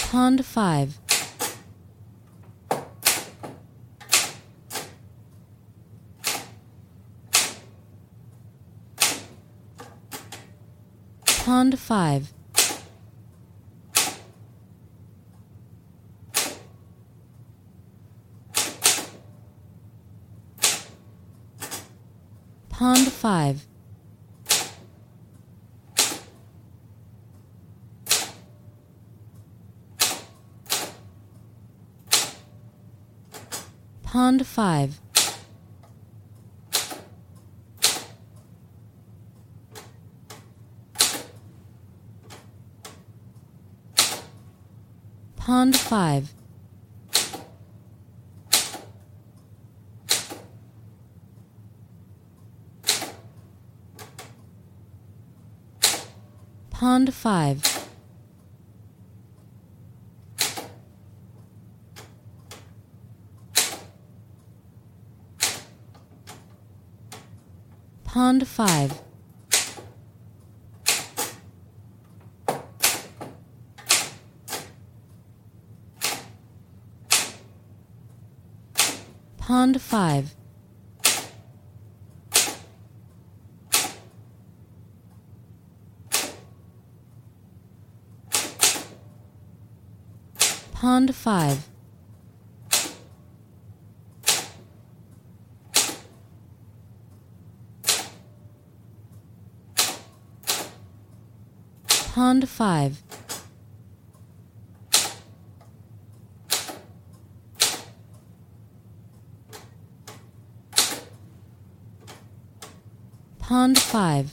Pond 5. Pond 5. Pond 5. Pond 5. Pond 5. Pond 5. Pond 5. Pond 5. Pond 5. Pond 5. Pond 5.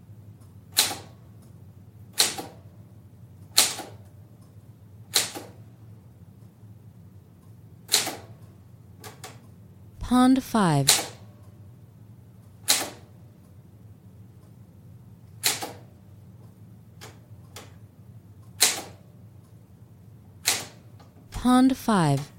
Pond 5. Pond 5.